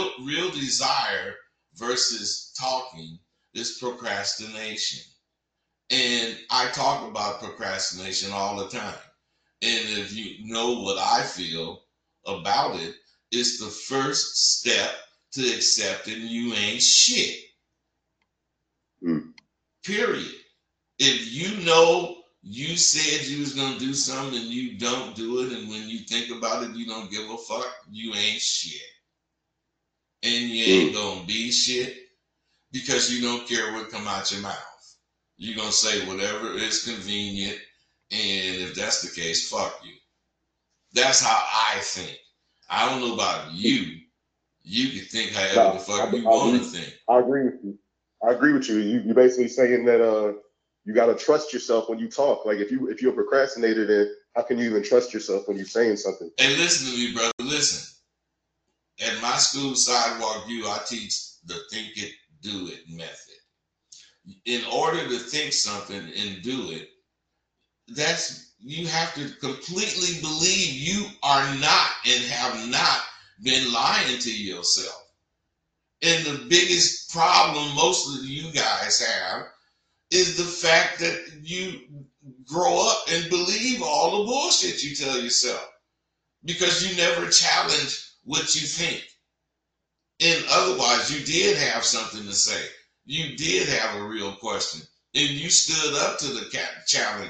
real desire versus talking is procrastination. And I talk about procrastination all the time. And if you know what I feel about it, it's the first step to accepting you ain't shit. Mm. Period. If you know you said you was gonna do something and you don't do it, and when you think about it, you don't give a fuck, you ain't shit. And you ain't Mm. gonna be shit because you don't care what come out your mouth. You're gonna say whatever is convenient, and if that's the case, fuck you. That's how I think. I don't know about you. You can think however the No, fuck you I want to agree. think. I agree with you. I agree with you. You're basically saying that you got to trust yourself when you talk. Like if you're a procrastinator, then how can you even trust yourself when you're saying something? Hey, listen to me, brother. Listen. At my school, Sidewalk U, I teach the think it, do it method. In order to think something and do it, that's you have to completely believe you are not and have not been lying to yourself. And the biggest problem most of you guys have is the fact that you grow up and believe all the bullshit you tell yourself because you never challenge what you think. And otherwise, you did have something to say. You did have a real question. And you stood up to the challenge